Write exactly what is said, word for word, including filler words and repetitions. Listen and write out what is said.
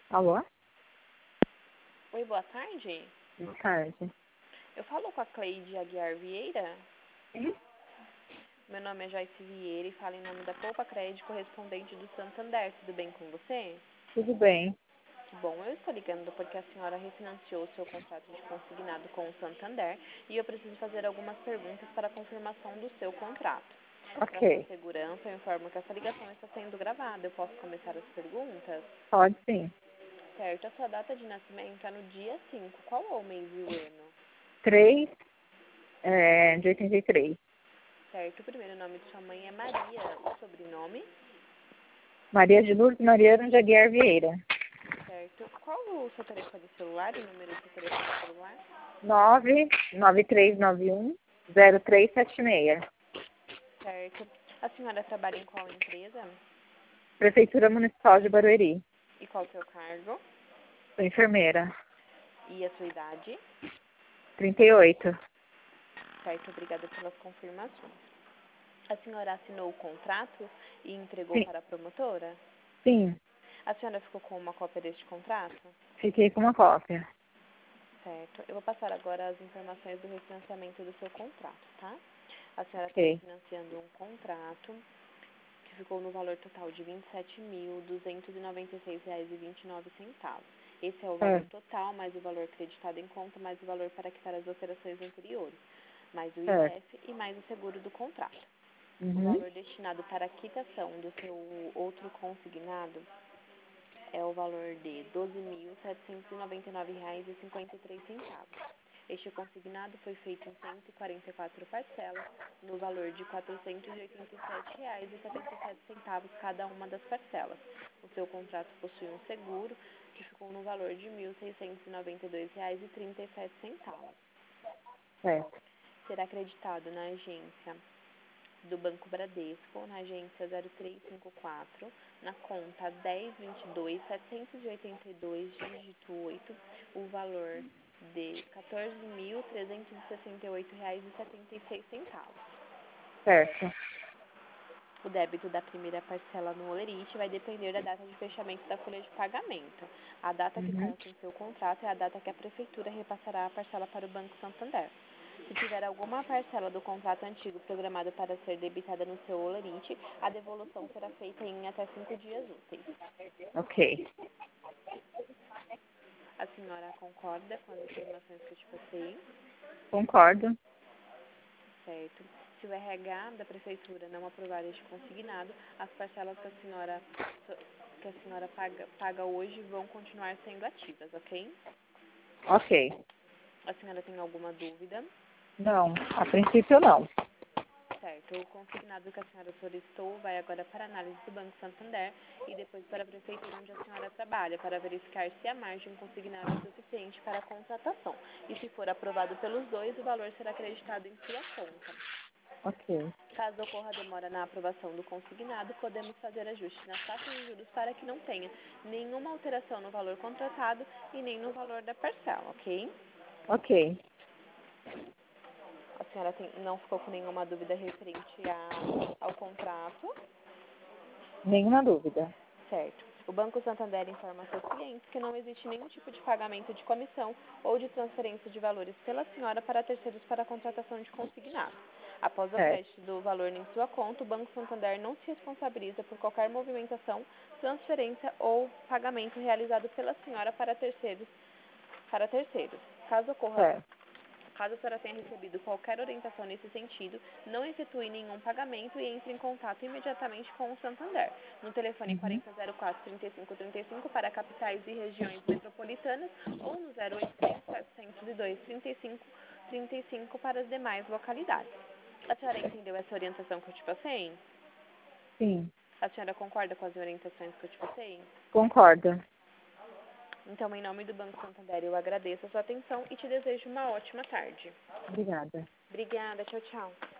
Alô? Oi, boa tarde. Boa tarde. Eu falo com a Cleide Aguiar Vieira. Sim? Meu nome é Joyce Vieira e falo em nome da Poupa Crédito, correspondente do Santander. Tudo bem com você? Tudo bem. Que bom, eu estou ligando porque a senhora refinanciou o seu contrato de consignado com o Santander e eu preciso fazer algumas perguntas para a confirmação do seu contrato. Para sua Ok. segurança, eu informo que essa ligação está sendo gravada. Eu posso começar as perguntas? Pode sim. Certo, a sua data de nascimento é no dia cinco. Qual é o mês e o ano? Três é, de oitenta e três. Certo, o primeiro nome de sua mãe é Maria. O sobrenome? Maria de Lourdes Mariana de Aguiar Vieira. Certo. Qual o seu telefone celular, o número do seu telefone celular? Nove nove três nove um zero três sete seis. Certo. A senhora trabalha em qual empresa? Prefeitura Municipal de Barueri. E qual o seu cargo? Sou enfermeira. E a sua idade? Trinta e oito. Certo, obrigada pelas confirmações. A senhora assinou o contrato e entregou Sim. para a promotora? Sim. A senhora ficou com uma cópia deste contrato? Fiquei com uma cópia. Certo. Eu vou passar agora as informações do refinanciamento do seu contrato, tá? A senhora está Ok. refinanciando um contrato que ficou no valor total de vinte e sete mil, duzentos e noventa e seis reais e vinte e nove centavos. Esse é o valor É. total, mais o valor acreditado em conta, mais o valor para quitar as operações anteriores, mais o Certo. I F e mais o seguro do contrato. O Uhum. valor destinado para a quitação do seu outro consignado é o valor de doze mil, setecentos e noventa e nove reais e cinquenta e três centavos. Este consignado foi feito em cento e quarenta e quatro parcelas, no valor de quatrocentos e oitenta e sete reais e setenta e sete centavos cada uma das parcelas. O seu contrato possui um seguro, que ficou no valor de mil seiscentos e noventa e dois reais e trinta e sete centavos. Certo. Será acreditado na agência do Banco Bradesco, na agência zero três cinco quatro, na conta dez vinte e dois, setecentos e oitenta e dois, dígito oito, o valor de quatorze mil, trezentos e sessenta e oito reais e setenta e seis centavos. Certo. O débito da primeira parcela no Olerite vai depender da data de fechamento da folha de pagamento. A data que Uhum. consta em seu contrato é a data que a Prefeitura repassará a parcela para o Banco Santander. Se tiver alguma parcela do contrato antigo programada para ser debitada no seu Olerite, a devolução será feita em até cinco dias úteis. Ok. A senhora concorda com as informações que eu te passei? Concordo. Certo. Se o R H da Prefeitura não aprovar este consignado, as parcelas que a senhora, que a senhora paga, paga hoje vão continuar sendo ativas, ok? Ok. A senhora tem alguma dúvida? Não. A princípio não. Certo. O consignado que a senhora solicitou vai agora para análise do Banco Santander e depois para a Prefeitura onde a senhora trabalha, para verificar se a margem consignada é suficiente para a contratação. E se for aprovado pelos dois, o valor será acreditado em sua conta. Ok. Caso ocorra demora na aprovação do consignado, podemos fazer ajustes nas taxas de juros para que não tenha nenhuma alteração no valor contratado e nem no valor da parcela, ok? Ok. A senhora tem, não ficou com nenhuma dúvida referente a, ao contrato, Nenhuma dúvida. certo? O Banco Santander informa a seus clientes que não existe nenhum tipo de pagamento de comissão ou de transferência de valores pela senhora para terceiros para a contratação de consignado. Após o Certo. crédito do valor em sua conta, o Banco Santander não se responsabiliza por qualquer movimentação, transferência ou pagamento realizado pela senhora para terceiros. Para terceiros. Caso ocorra Certo. Caso a senhora tenha recebido qualquer orientação nesse sentido, não efetue nenhum pagamento e entre em contato imediatamente com o Santander, no telefone Uhum. quarenta zero quatro, trinta e cinco trinta e cinco para capitais e regiões metropolitanas ou no zero oitocentos, setecentos e dois, trinta e cinco trinta e cinco para as demais localidades. A senhora entendeu essa orientação que eu te passei? Sim. A senhora concorda com as orientações que eu te passei? Concordo. Então, em nome do Banco Santander, eu agradeço a sua atenção e te desejo uma ótima tarde. Obrigada. Obrigada, tchau, tchau.